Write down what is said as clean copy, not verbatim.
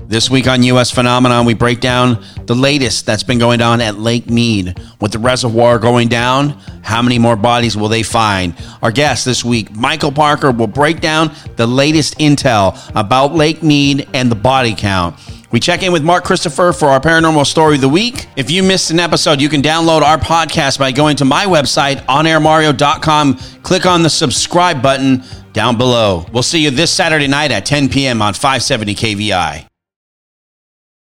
This week on U.S. Phenomenon, we break down the latest that's been going on at Lake Mead. With the reservoir going down, how many more bodies will they find? Our guest this week, Michael Parker, will break down the latest intel about Lake Mead and the body count. We check in with Mark Christopher for our paranormal story of the week. If you missed an episode, you can download our podcast by going to my website, onairmario.com. Click on the subscribe button down below. We'll see you this Saturday night at 10 p.m. on 570 KVI.